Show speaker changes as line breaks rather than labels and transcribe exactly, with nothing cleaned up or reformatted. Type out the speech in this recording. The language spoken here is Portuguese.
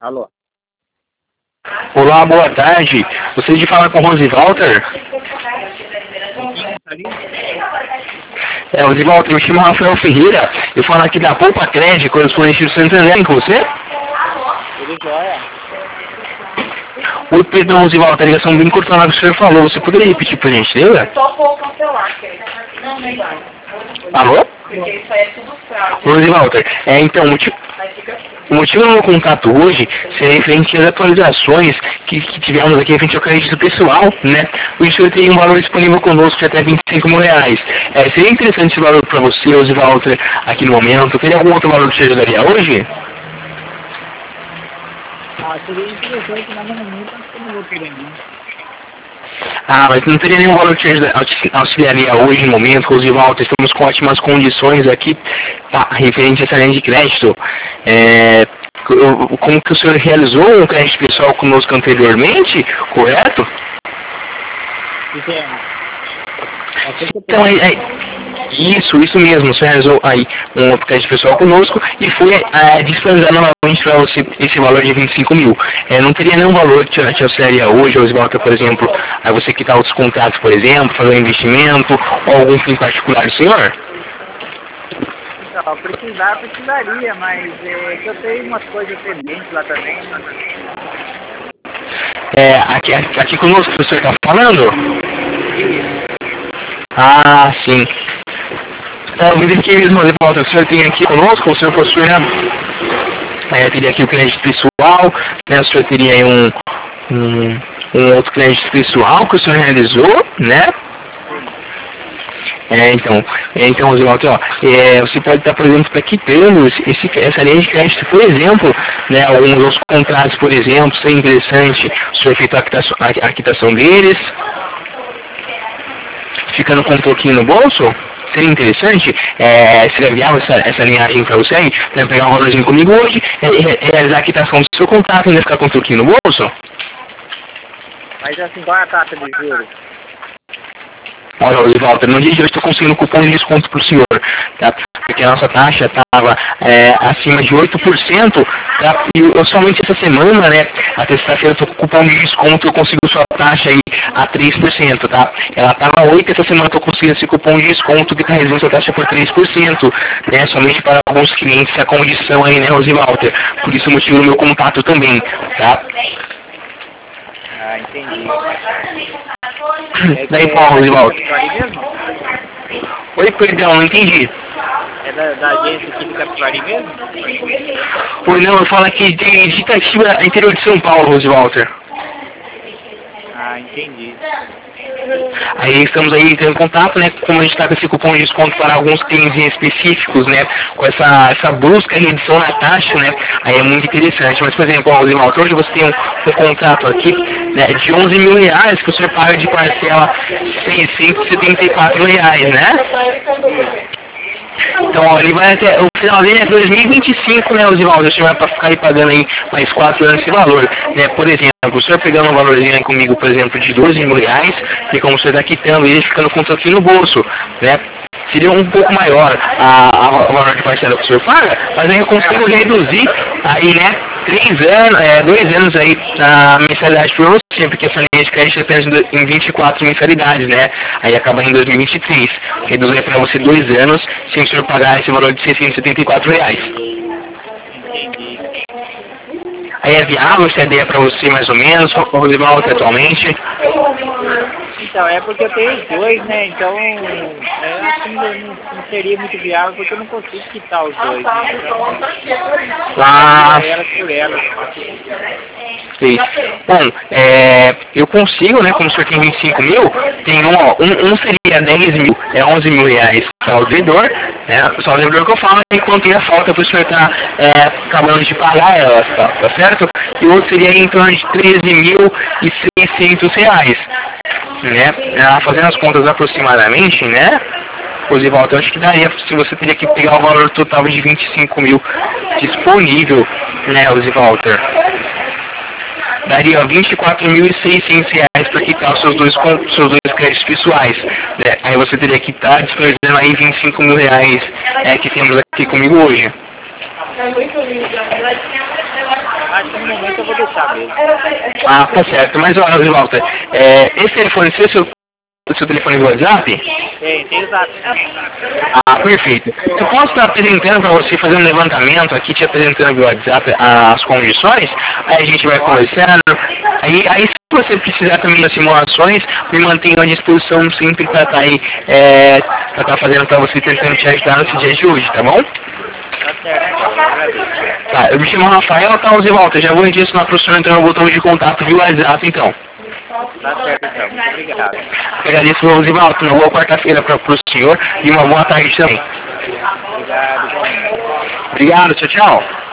Alô?
Olá, boa tarde. Gostaria de falar com o Rose Walter. É, Rose Walter, eu chamo Rafael Ferreira. Eu falo aqui da Poupa Crédito, correspondente do Santander, com você?
Tudo jóia?
Oi, perdão, Rose Walter, a ligação bem cortada que o senhor falou. Você poderia repetir pra gente, lembra?
Só vou cancelar, que não, não vai.
Alô?
Porque isso aí é tudo fraude.
Rose Walter, é, então, o motivo... O motivo do meu contato hoje seria referente às atualizações que, que tivemos aqui referente ao crédito pessoal, né? O senhor tem um valor disponível conosco de até vinte e cinco mil reais. É, seria interessante esse valor para você, Rose Walter, aqui no momento. Teria algum outro valor que te ajudaria hoje?
Ah, seria interessante, mas no momento acho que eu não vou querer não.
Ah, mas não teria nenhum valor que te ajuda- auxi- auxiliaria hoje no momento, Rose Walter. Estamos com ótimas condições aqui, tá, referente a essa linha de crédito. É, co- como que o senhor realizou um crédito pessoal conosco anteriormente, correto?
Fizemos. Assim que eu
Então, é, é, isso, isso mesmo. Você realizou aí um crédito pessoal conosco e foi é, disponibilizar novamente para você esse valor de vinte e cinco mil. É, não teria nenhum valor que te, te auxiliaria hoje, Rose Walter, por exemplo, a você quitar outros contratos, por exemplo, fazer um investimento ou algum fim particular do senhor?
Então, precisar, precisaria, mas é, que eu tenho umas coisas pendentes lá também.
É, aqui, aqui conosco que o senhor está falando?
Isso.
Ah, sim. Então, eu verifiquei mesmo, Rose Walter, o senhor tem aqui conosco, o senhor possui, né? É, teria aqui o crédito pessoal, né? O senhor teria aí um, um, um outro crédito pessoal que o senhor realizou, né?
Sim.
É, então, é, então, Rose Walter, ó, é, você pode estar, por exemplo, estar quitando esse, esse- essa linha de crédito, por exemplo, né? Alguns dos contratos, por exemplo, seria interessante o senhor feito a quitação, a, a quitação deles, ficando com um pouquinho no bolso. Seria interessante, é, seria viável essa, essa linhagem para você aí, né, pegar um valorzinho comigo hoje, é, é, realizar a quitação do seu contrato e ainda ficar com um pouquinho no bolso?
Mas assim, qual é a taxa de juros?
Olha, Rose Walter, no dia de hoje estou conseguindo cupom de desconto para o senhor, tá? Porque a nossa taxa estava é, acima de oito por cento, tá? E eu, somente essa semana, né, até sexta-feira, estou com cupom de desconto, eu consigo sua taxa aí a três por cento, tá? Ela estava oito por cento, essa semana estou conseguindo esse cupom de desconto que está reduzindo sua taxa por três por cento, né? Somente para alguns clientes a condição aí, né, Rose Walter? Por isso o motivo do meu contato também, tá?
Ah, entendi.
Daí, qual, Rose Walter?
Capivari mesmo?
Oi, perdão, não entendi.
É da, da agência aqui de Capivari mesmo?
Pois não, eu falo aqui de de Itatiba, interior de São Paulo, Rose Walter.
Ah, entendi.
Aí estamos aí entrando em contato, né? Como a gente está com esse cupom de desconto para alguns clientes específicos, né? Com essa, essa brusca redução na taxa, né? Aí é muito interessante. Mas, por exemplo, Rose Walter, hoje você tem um, um contrato aqui, né, de onze mil reais que o senhor paga de parcela seiscentos e setenta e quatro reais, né? Então, ó, ele vai até, o final dele é dois mil e vinte e cinco, né, Osivaldo? O senhor vai pra ficar aí pagando aí mais quatro anos esse valor, né? Por exemplo, o senhor pegando um valorzinho aí comigo, por exemplo, de doze mil reais, e como o senhor está quitando ele, ficando com um pouquinho no bolso, né? Seria um pouco maior a, a, o valor de parcela que o senhor paga, mas aí eu consigo reduzir aí, né, três anos, é, dois anos aí a mensalidade por você, porque essa linha de crédito é apenas em vinte e quatro mensalidades, né? Aí acaba em dois mil e vinte e três. Reduz aí para você dois anos, sem o senhor pagar esse valor de seiscentos e setenta e quatro reais.
Entendi.
Aí é viável essa ideia para você, mais ou menos, o Rosivaldo atualmente?
Então, é porque eu tenho os dois, né? Então, é, assim, não, não seria muito viável porque eu não consigo quitar os dois. Né? Então,
Ah,
é elas por elas.
sim. Bom, é, eu consigo, né, como o senhor tem vinte e cinco mil, tem um, ó, um, um seria dez mil, é onze mil reais para o devedor, né, só o devedor que eu falo, enquanto tem a falta para o senhor estar tá, é, acabando de pagar elas, tá, tá certo? E o outro seria em torno de treze mil e seiscentos reais, né, ah, fazendo as contas aproximadamente, né, Rosivaldo, eu acho que daria, se você teria que pegar o valor total de vinte e cinco mil disponível, né, Rosivaldo? Daria vinte e quatro mil e seiscentos reais para quitar os seus dois, seus dois créditos pessoais. Né? Aí você teria que estar disponibilizando aí vinte e cinco mil reais é, que temos aqui comigo hoje. É muito lindo.
Acho que no momento eu vou deixar mesmo.
Ah, tá certo. Mas, olha, Walter, é, esse telefone seu, seu, seu telefone do WhatsApp?
Tem, tem exato.
Ah, perfeito. Eu posso estar apresentando para você, fazer um levantamento aqui, te apresentando via WhatsApp as condições, aí a gente vai conversando. Aí, aí se você precisar também das simulações, me mantenho à disposição sempre para estar aí, é, para estar fazendo para você, tentando te ajudar nesse dia de hoje, tá bom?
Tá certo, então, eu agradeço.
Tá, eu me chamo Rafael, tá, Zé Walter, já vou direcionar para o senhor entrar no botão de contato via WhatsApp, então.
Tá certo, então. Muito obrigado.
Eu agradeço, Zé Walter, uma boa quarta-feira para o senhor e uma boa tarde também.
Obrigado, igualmente.
Obrigado, tchau, tchau.